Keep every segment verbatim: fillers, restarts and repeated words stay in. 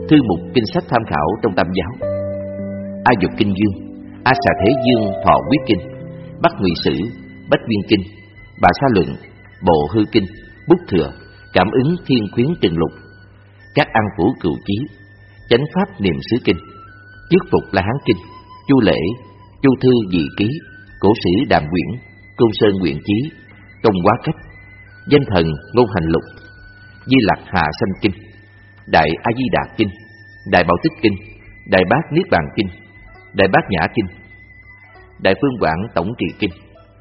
Thư mục kinh sách tham khảo trong Tam giáo: A Dục Kinh Dương, A Xà Thế Dương Thọ Quyết Kinh, Bắc Ngụy Sử, Bách Viên Kinh, Bà Sa Luận, Bộ Hư Kinh, Bút Thừa, Cảm Ứng Thiên Khuyến Trừng Lục, Các An Phủ Cựu Chí, Chánh Pháp Niệm Xứ Kinh, Chiết Phục La Hán Kinh, Chu Lễ, Chu Thư Dị Ký, Cổ Sử Đàm Quyển, Côn Sơn Nguyện Chí, Công Hóa Cách, Danh Thần Ngôn Hành Lục, Di Lặc Hà Sanh Kinh, Đại A Di Đà Kinh, Đại Bảo Tích Kinh, Đại Bát Niết Bàn Kinh, Đại Bát Nhã Kinh, Đại Phương Quảng Tổng Trì Kinh,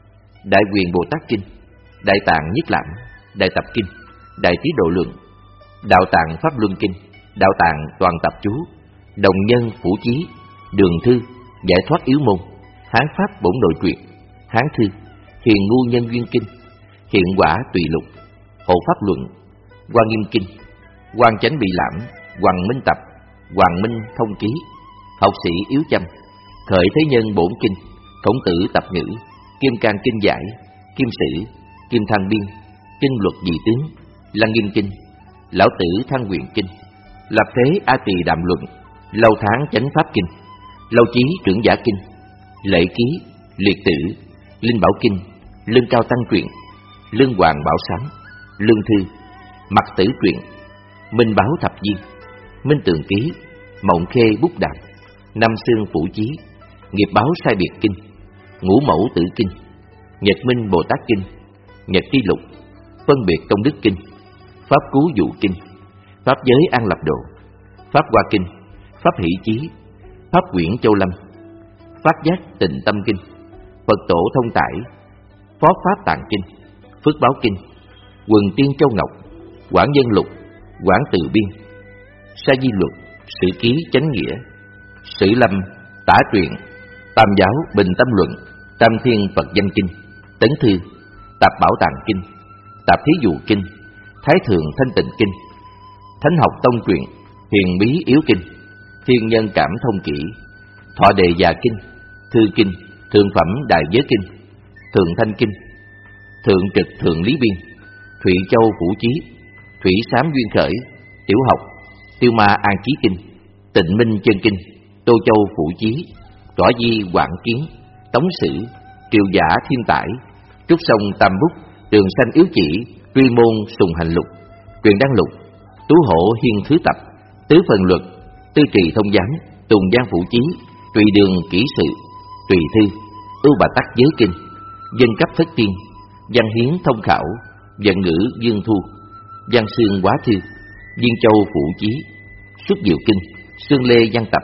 Đại Quyền Bồ Tát Kinh, Đại Tạng Nhất Lãm, Đại Tập Kinh, Đại Trí Độ Lượng, Đạo Tạng Pháp Luân Kinh, Đạo Tạng Toàn Tập Chú, Đồng Nhân Phủ Chí, Đường Thư, Giải Thoát Yếu Môn, Hán Pháp Bổn Nội Truyện, Hán Thư, Hiền Ngu Nhân Duyên Kinh, Hiện Quả Tùy Lục, Hộ Pháp Luận, Hoa Nghiêm Kinh, Quan Chánh Bị Lãm, Hoàng Minh Tập, Hoàng Minh Thông Ký, Học Sĩ Yếu Châm, Khởi Thế Nhân Bổn Kinh, Khổng Tử Tập Ngữ, Kim Cang Kinh Giải, Kim Sử, Kim Thang Biên, Kinh Luật Dị Tướng, Lăng Nghiêm Kinh, Lão Tử Thăng Quyền Kinh, Lập Thế A Tỳ Đàm Luận, Lâu Tháng Chánh Pháp Kinh, Lâu Chí Trưởng Giả Kinh, Lễ Ký, Liệt Tử, Linh Bảo Kinh, Lương Cao Tăng Truyện, Lương Hoàng Bảo Sáng, Lương Thư, Mặc Tử Truyện, Minh Báo Thập Di, Minh Tường Ký, Mộng Khê Bút Đàm, Năm Xương Phủ Chí, Nghiệp Báo Sai Biệt Kinh, Ngũ Mẫu Tử Kinh, Nhật Minh Bồ Tát Kinh, Nhật Tri Lục, Phân Biệt Công Đức Kinh, Pháp Cứu Dụ Kinh, Pháp Giới An Lập Độ, Pháp Hoa Kinh, Pháp Hỷ Chí, Pháp Quyển Châu Lâm, Phát Giác Tịnh Tâm Kinh, Phật Tổ Thông Tải, Phó Pháp Tạng Kinh, Phước Báo Kinh, Quần Tiên Châu Ngọc, Quảng Dân Lục, Quảng Từ Biên, Sa Di Luật, Sử Ký Chánh Nghĩa, Sử Lâm, Tả Truyện, Tam Giáo Bình Tâm Luận, Tam Thiên Phật Danh Kinh, Tấn Thư, Tạp Bảo Tàng Kinh, Tạp Thí Dụ Kinh, Thái Thượng Thanh Tịnh Kinh, Thánh Học Tông Truyện, Huyền Bí Yếu Kinh, Thiên Nhân Cảm Thông Kỷ, Thọ Đề Già Kinh, Thư Kinh, Thượng Phẩm Đại Giới Kinh, Thượng Thanh Kinh, Thượng Trực Thượng Lý Biên, Thụy Châu Phủ Chí, Thủy Sám Duyên Khởi, Tiểu Học, Tiêu Ma An Chí Kinh, Tịnh Minh Chân Kinh, Tô Châu Phủ Chí, Tỏa Di Quảng Kiến, Tống Sử, Triều Giả Thiên Tải, Trúc Sông Tam Bút, Tường Xanh Yếu Chỉ, Truy Môn Sùng Hành Lục, Truyền Đăng Lục, Tú Hổ Hiên Thứ Tập, Tứ Phần Luật, Tư Trì Thông Giám, Tùng Giang Phủ Chí, Tùy Đường Kỹ Sự, Tùy Thư, Ưu Bà Tắc Giới Kinh, Dân Cấp Thất Tiên, Văn Hiến Thông Khảo, Vận Ngữ Dương Thu, Văn Xương Quá Thư, Viên Châu Phủ Chí, Xuất Diệu Kinh, Xương Lê Văn Tập.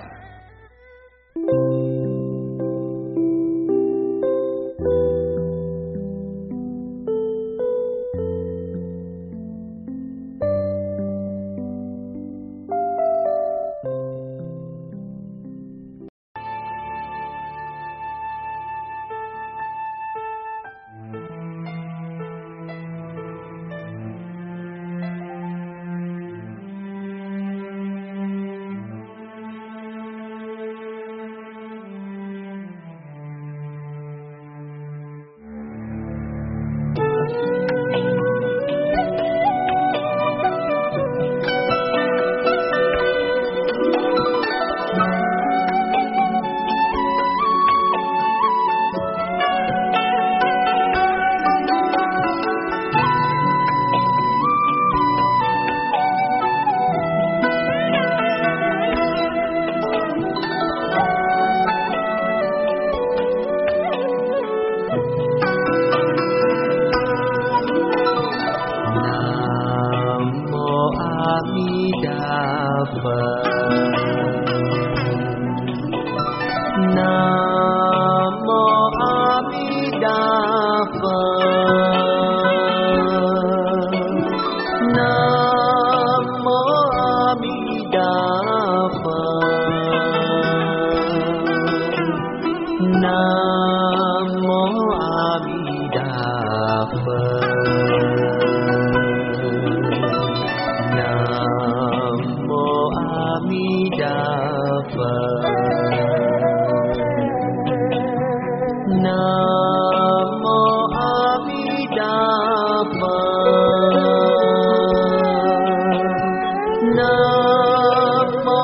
Nam mô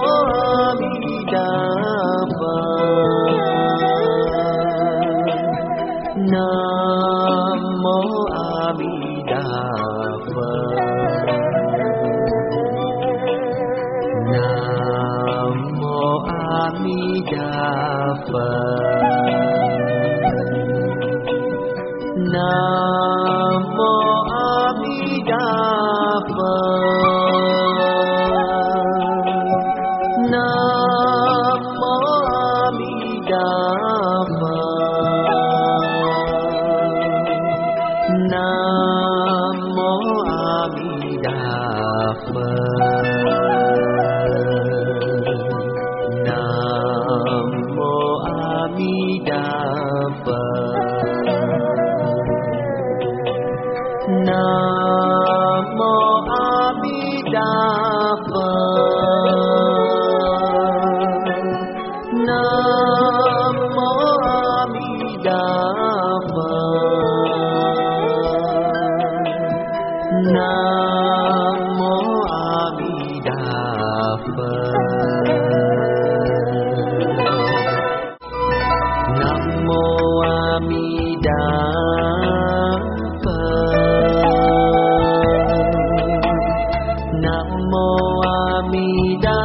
Phật. Nam mô A Di Đà Phật. Nam mô A Di Đà